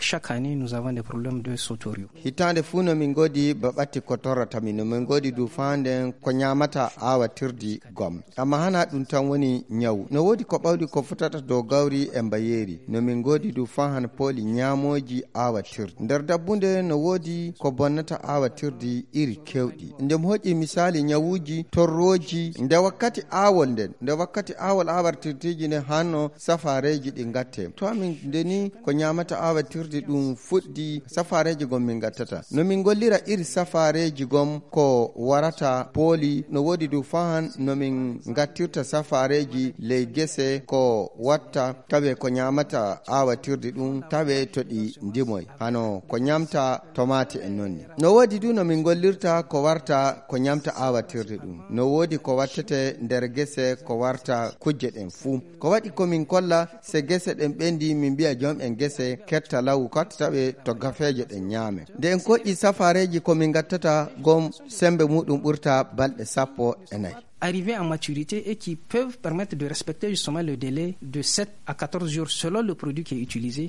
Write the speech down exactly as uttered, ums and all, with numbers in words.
chaque année nous avons des problèmes de sauteriaux. Hitande funo min godi babati kotorata min min godi du fande ko nyamata awa tirdi gom. Amma hana dun tan woni nyaw. No wodi ko bawdi ko futata do gawri e mbayeri. No min godi du fahan poli nyamoji awa tirdi. Nder dabbunde no wodi ko bonnata awa tirdi iri kewdi. Ndem hoji misali nyawuji torroji nde wakkati awol nden nde wakkati awol awar tirtiji ne hanno safareji di gatte. To amin deni ko nyamata awa tirdi dum fuddi safareji gom min gattata. No min gollira iri safareji gom ko warata poli no wodi du fahan no min gattirta safareji ley gese ko watta tawe ko nyamata awa tirdi dum tawe todi ndimoy hano ko nyamta tomate en nonni. No wodi du no min gollirta ko warta ko nyamta awa tirdi dum. No wodi ko wattete nder gese ko warta kujje den fu. Ko wadi ko min kolla se gese den bendi min biya jom en gese ketta law kat tawe to gafeje den nyame. De en ko i safareji ko min gattata gom sembe mudum burta balde sappo enay. Arrivés en maturité et qui peuvent permettre de respecter justement le délai de sept à quatorze jours selon le produit qui est utilisé.